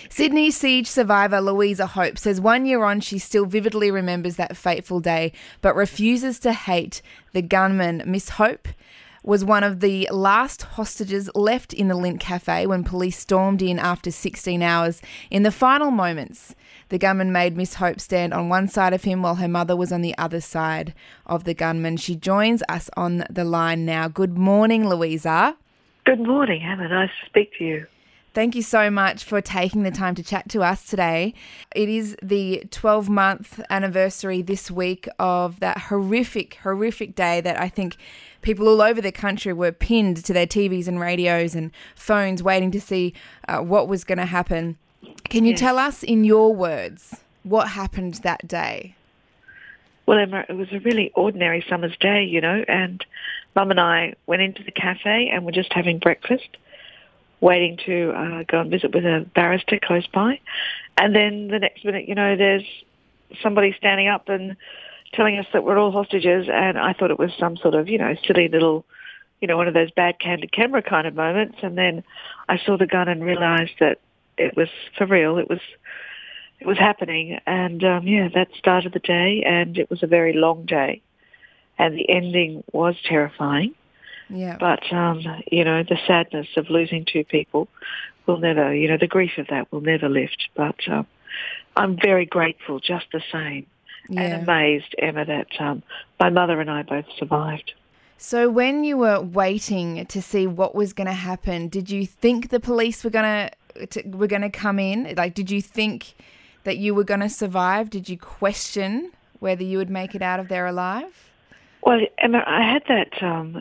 Sydney siege survivor Louisa Hope says 1 year on she still vividly remembers that fateful day but refuses to hate the gunman. Miss Hope was one of the last hostages left in the Lindt Cafe when police stormed in after 16 hours. In the final moments, the gunman made Miss Hope stand on one side of him while her mother was on the other side of the gunman. She joins us on the line now. Good morning, Louisa. Good morning, Hannah. Nice to speak to you. Thank you so much for taking the time to chat to us today. It is the 12-month anniversary this week of that horrific day that I think people all over the country were pinned to their TVs and radios and phones waiting to see what was going to happen. Can you tell us in your words what happened that day? Well, Emma, it was a really ordinary summer's day, and Mum and I went into the cafe and were just having breakfast, waiting to go and visit with a barrister close by. And then the next minute, there's somebody standing up and telling us that we're all hostages. And I thought it was some sort of, silly little, one of those bad candid camera kind of moments. And then I saw the gun and realised that it was for real. It was happening. And, that started the day. And it was a very long day. And the ending was terrifying. Yeah. But, the sadness of losing two people will never, the grief of that will never lift. But I'm very grateful just the same and amazed, Emma, that my mother and I both survived. So when you were waiting to see what was going to happen, did you think the police were going to come in? Like, did you think that you were going to survive? Did you question whether you would make it out of there alive? Well, Emma, I had that,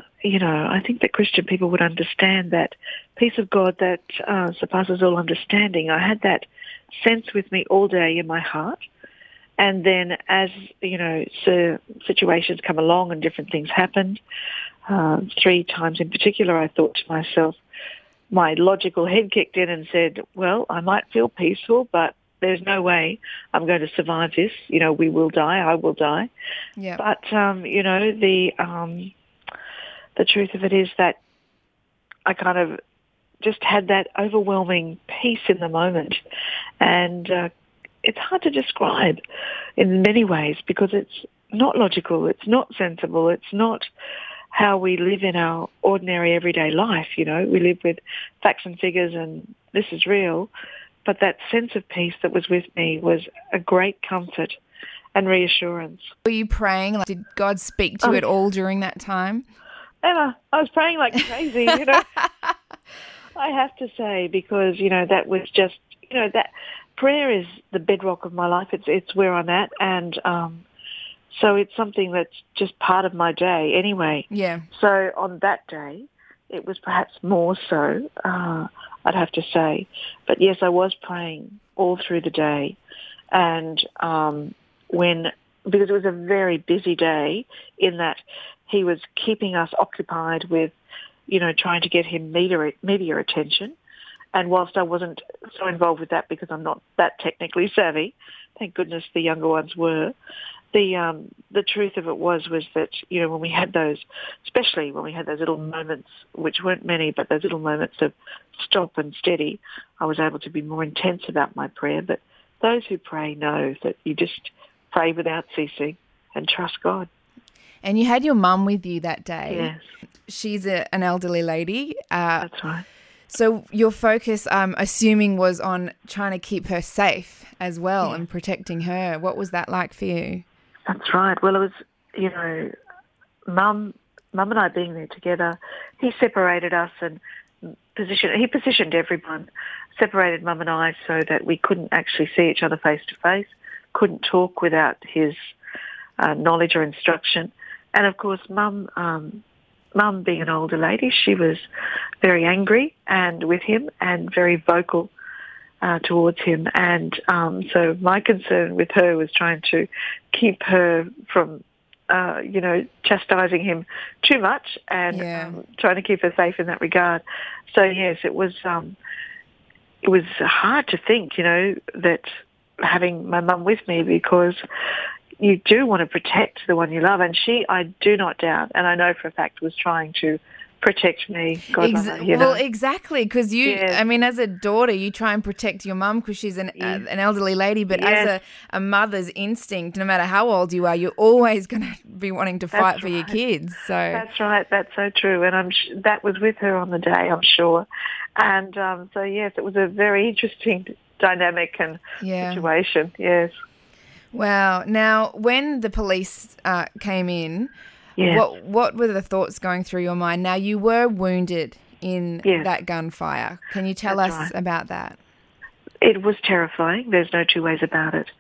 I think that Christian people would understand that peace of God that surpasses all understanding. I had that sense with me all day in my heart. And then as, situations come along and different things happened, 3 times in particular, I thought to myself, my logical head kicked in and said, well, I might feel peaceful, but there's no way I'm going to survive this. We will die. I will die. Yeah. But, the truth of it is that I kind of just had that overwhelming peace in the moment. And it's hard to describe in many ways because it's not logical. It's not sensible. It's not how we live in our ordinary everyday life. We live with facts and figures and this is real. But that sense of peace that was with me was a great comfort and reassurance. Were you praying? Did God speak to you at all during that time? Emma, I was praying like crazy, I have to say, because, that was just, that prayer is the bedrock of my life. It's where I'm at. And so it's something that's just part of my day anyway. Yeah. So on that day, it was perhaps more so, I'd have to say. But yes, I was praying all through the day. And because it was a very busy day in that he was keeping us occupied with, trying to get him media attention. And whilst I wasn't so involved with that because I'm not that technically savvy, thank goodness the younger ones were, the truth of it was that, when we had those, especially when we had those little moments, which weren't many, but those little moments of stop and steady, I was able to be more intense about my prayer. But those who pray know that you just pray without ceasing and trust God. And you had your mum with you that day. Yes. She's an elderly lady. That's right. So your focus, I'm assuming, was on trying to keep her safe as well and protecting her. What was that like for you? That's right. Well, it was, Mum and I being there together. He separated us and positioned everyone, separated Mum and I so that we couldn't actually see each other face to face, couldn't talk without his knowledge or instruction. And of course, Mum being an older lady, she was very angry and with him and very vocal towards him. And so my concern with her was trying to keep her from, chastising him too much and trying to keep her safe in that regard. So yes, it was hard to think, that having my mum with me, because you do want to protect the one you love. And she, I do not doubt, and I know for a fact, was trying to protect me, godmother, Well, exactly, because Yes. I mean, as a daughter, you try and protect your mum because she's an elderly lady, but as Yes. a mother's instinct, no matter how old you are, you're always going to be wanting to fight That's for your right. kids. So That's right. That's so true. And that was with her on the day, I'm sure. And so, yes, it was a very interesting dynamic and yeah. situation. Yes. Wow. Now, when the police came in, Yes. what were the thoughts going through your mind? Now, you were wounded in Yes. that gunfire. Can you tell That's us right. about that? It was terrifying. There's no two ways about it.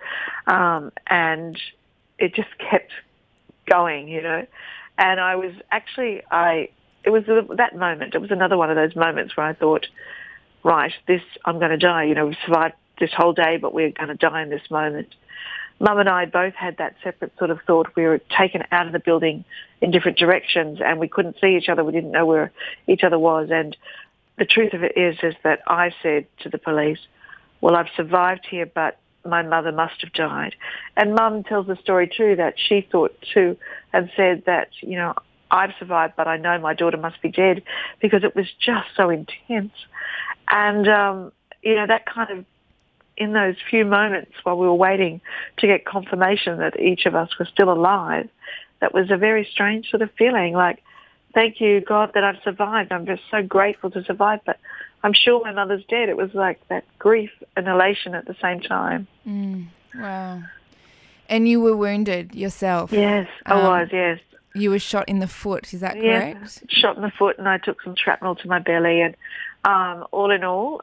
And it just kept going, And I was actually, it was that moment. It was another one of those moments where I thought, right, I'm going to die. We've survived this whole day, but we're going to die in this moment. Mum and I both had that separate sort of thought. We were taken out of the building in different directions and we couldn't see each other. We didn't know where each other was. And the truth of it is that I said to the police, well, I've survived here, but my mother must have died. And Mum tells the story too, that she thought too and said that, I've survived, but I know my daughter must be dead, because it was just so intense. And, that kind of, in those few moments while we were waiting to get confirmation that each of us was still alive, that was a very strange sort of feeling, like, thank you, God, that I've survived. I'm just so grateful to survive, but I'm sure my mother's dead. It was like that grief and elation at the same time. Wow. And you were wounded yourself? Yes, I was, yes. You were shot in the foot, is that correct? Yes, shot in the foot, and I took some shrapnel to my belly. And all in all,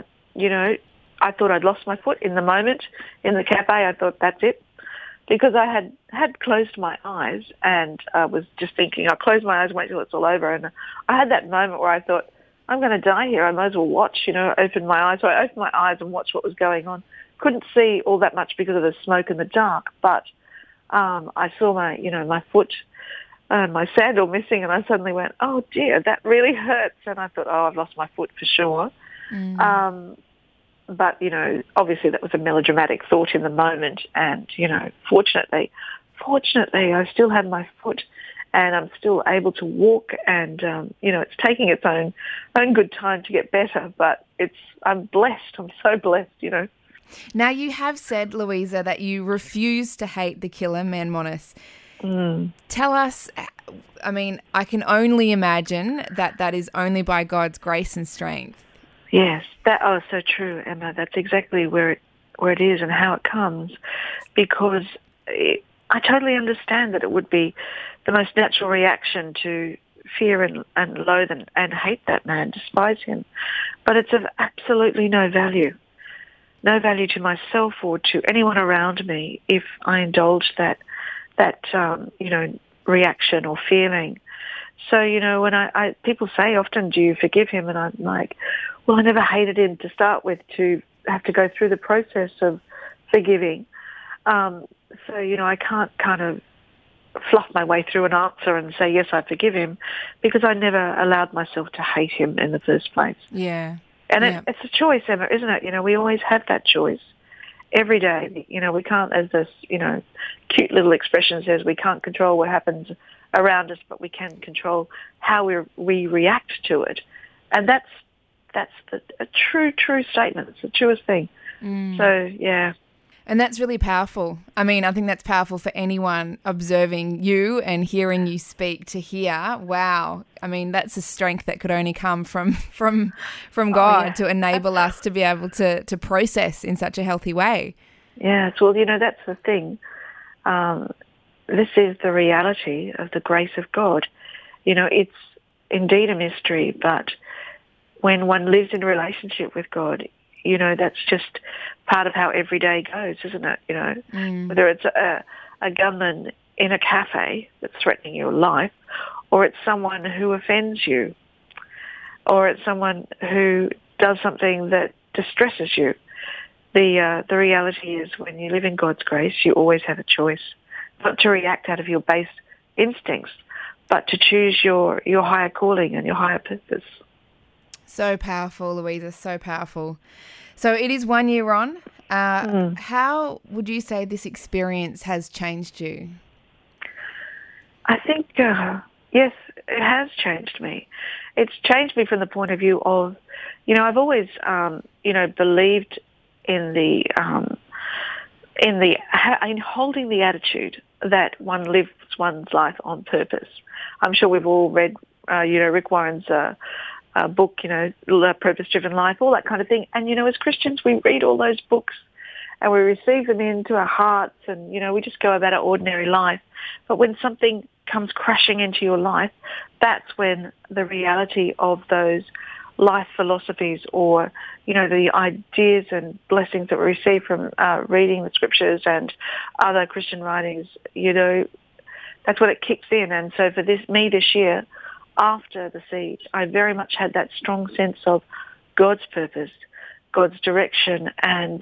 I thought I'd lost my foot in the moment in the cafe. I thought, that's it. Because I had closed my eyes and was just thinking, I'll close my eyes, wait till it's all over. And I had that moment where I thought, I'm going to die here. I might as well watch, open my eyes. So I opened my eyes and watched what was going on. Couldn't see all that much because of the smoke in the dark, but I saw my foot and my sandal missing, and I suddenly went, oh dear, that really hurts. And I thought, oh, I've lost my foot for sure. But, obviously that was a melodramatic thought in the moment. And, fortunately, I still have my foot and I'm still able to walk, and, it's taking its own good time to get better, but I'm blessed. I'm so blessed, Now, you have said, Louisa, that you refuse to hate the killer, Manmonis. Tell us, I mean, I can only imagine that is only by God's grace and strength. Yes, so true, Emma. That's exactly where it is and how it comes, because I totally understand that it would be the most natural reaction to fear and loathe and hate that man, despise him. But it's of absolutely no value to myself or to anyone around me if I indulge that reaction or feeling. So, when I people say often, do you forgive him? And I'm like, well, I never hated him to start with to have to go through the process of forgiving. So, I can't kind of fluff my way through an answer and say, yes, I forgive him, because I never allowed myself to hate him in the first place. Yeah. And it's a choice, Emma, isn't it? We always have that choice every day. We can't, as this, cute little expression says, we can't control what happens around us, but we can control how we react to it. And that's a true statement. It's the truest thing. So, yeah. And that's really powerful. I mean, I think that's powerful for anyone observing you and hearing you speak to hear, wow. I mean, that's a strength that could only come from God to enable us to be able to process in such a healthy way. Yes, well, that's the thing. This is the reality of the grace of God. It's indeed a mystery, but when one lives in a relationship with God, that's just part of how every day goes, isn't it? Whether it's a gunman in a cafe that's threatening your life, or it's someone who offends you, or it's someone who does something that distresses you. The reality is, when you live in God's grace, you always have a choice, not to react out of your base instincts, but to choose your higher calling and your higher purpose. So powerful, Louisa, so powerful. So it is 1 year on. How would you say this experience has changed you? I think, yes, it has changed me. It's changed me from the point of view of, I've always, believed in in holding the attitude that one lives one's life on purpose. I'm sure we've all read, Rick Warren's book, Purpose-Driven Life, all that kind of thing. And, as Christians, we read all those books and we receive them into our hearts and, we just go about our ordinary life. But when something comes crashing into your life, that's when the reality of those life philosophies or, the ideas and blessings that we receive from reading the scriptures and other Christian writings, that's when it kicks in. And so for this year, after the siege, I very much had that strong sense of God's purpose, God's direction, and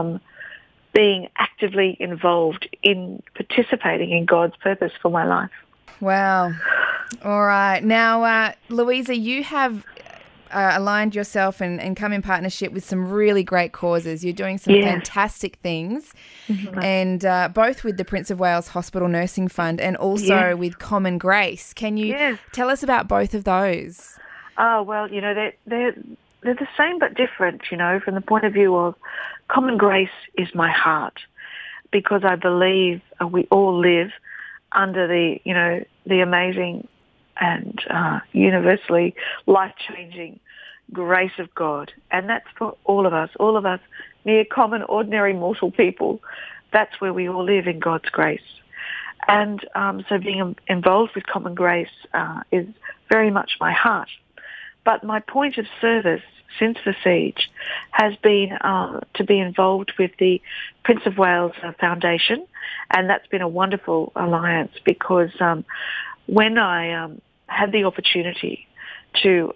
being actively involved in participating in God's purpose for my life. Wow. All right. Now, Louisa, you have aligned yourself and come in partnership with some really great causes. You're doing some fantastic things, and both with the Prince of Wales Hospital Nursing Fund and also with Common Grace. Can you tell us about both of those? Oh, well, they're the same but different, from the point of view of Common Grace is my heart, because I believe we all live under the amazing and universally life-changing grace of God. And that's for all of us mere common, ordinary, mortal people. That's where we all live, in God's grace. And so being involved with Common Grace is very much my heart. But my point of service since the siege has been to be involved with the Prince of Wales Foundation, and that's been a wonderful alliance because when I had the opportunity to,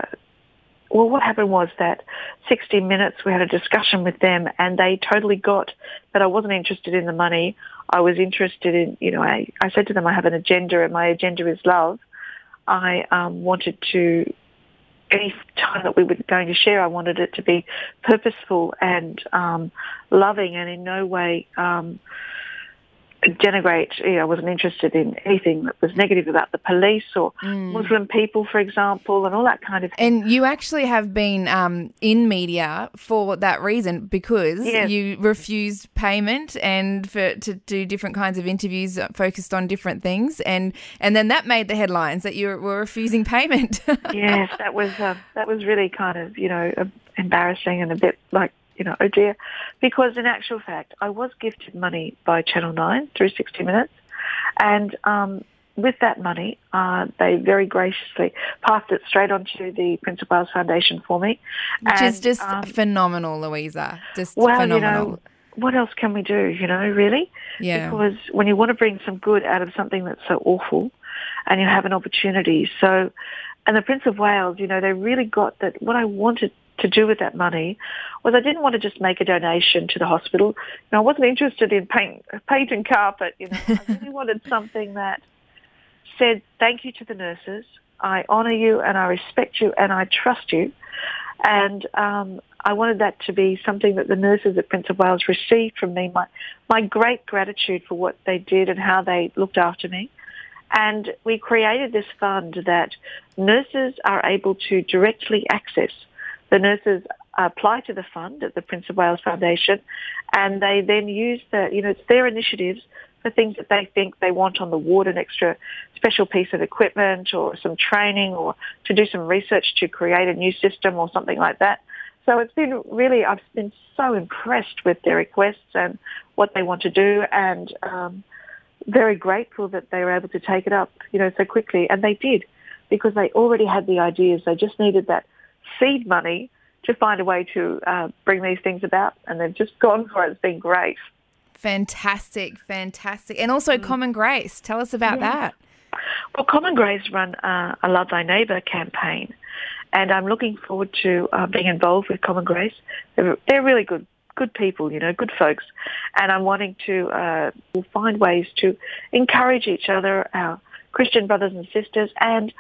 what happened was that 60 Minutes, we had a discussion with them and they totally got that I wasn't interested in the money. I was interested in, I said to them, I have an agenda and my agenda is love. I wanted to, any time that we were going to share, I wanted it to be purposeful and loving, and in no way denigrate. I wasn't interested in anything that was negative about the police or Muslim people, for example, and all that kind of thing. And you actually have been in media for that reason, because you refused payment and to do different kinds of interviews focused on different things, and then that made the headlines that you were refusing payment. Yes, that was really kind of embarrassing and a bit like, oh dear, because in actual fact, I was gifted money by Channel 9 through 60 Minutes, and with that money, they very graciously passed it straight on to the Prince of Wales Foundation for me. Which is just phenomenal, Louisa, well, phenomenal. What else can we do, really? Yeah. Because when you want to bring some good out of something that's so awful and you have an opportunity. So, and the Prince of Wales, they really got that. What I wanted to do with that money was I didn't want to just make a donation to the hospital. I wasn't interested in paint and carpet. I really wanted something that said thank you to the nurses. I honour you and I respect you and I trust you. And I wanted that to be something that the nurses at Prince of Wales received from me, my great gratitude for what they did and how they looked after me. And we created this fund that nurses are able to directly access. The nurses apply to the fund at the Prince of Wales Foundation, and they then use it's their initiatives for things that they think they want on the ward, an extra special piece of equipment or some training or to do some research to create a new system or something like that. So it's been really, I've been so impressed with their requests and what they want to do, and very grateful that they were able to take it up, so quickly. And they did, because they already had the ideas. They just needed that seed money to find a way to bring these things about, and they've just gone for it. It's been great. Fantastic. And also Common Grace. Tell us about that. Well, Common Grace run a Love Thy Neighbour campaign, and I'm looking forward to being involved with Common Grace. They're really good people, good folks, and I'm wanting to find ways to encourage each other, our Christian brothers and sisters, and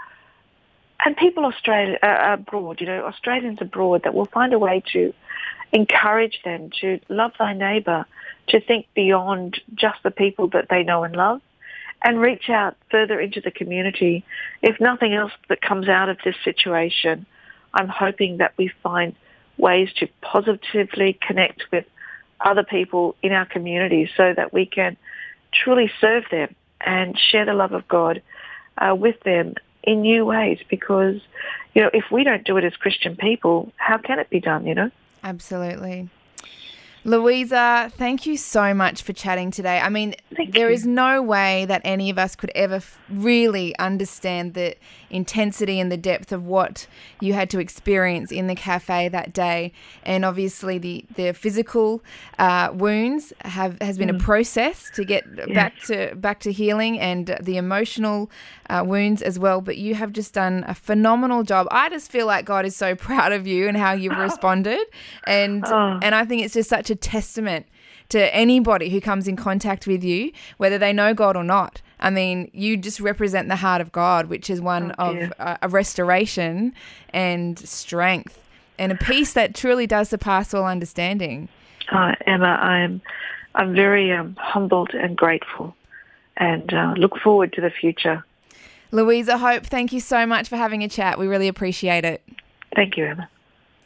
people abroad, Australians abroad, that will find a way to encourage them to love thy neighbour, to think beyond just the people that they know and love, and reach out further into the community. If nothing else that comes out of this situation, I'm hoping that we find ways to positively connect with other people in our community so that we can truly serve them and share the love of God with them in new ways. Because, if we don't do it as Christian people, how can it be done, Absolutely. Louisa, thank you so much for chatting today. I mean, there is no way that any of us could ever really understand the intensity and the depth of what you had to experience in the cafe that day. And obviously the physical wounds has been a process to get back to healing, and the emotional wounds as well. But you have just done a phenomenal job. I just feel like God is so proud of you and how you've responded. And I think it's just such a testament to anybody who comes in contact with you, whether they know God or not. I mean, you just represent the heart of God, which is one of a restoration and strength and a peace that truly does surpass all understanding. Emma, I'm very humbled and grateful, and look forward to the future. Louisa Hope, thank you so much for having a chat. We really appreciate it. Thank you, Emma.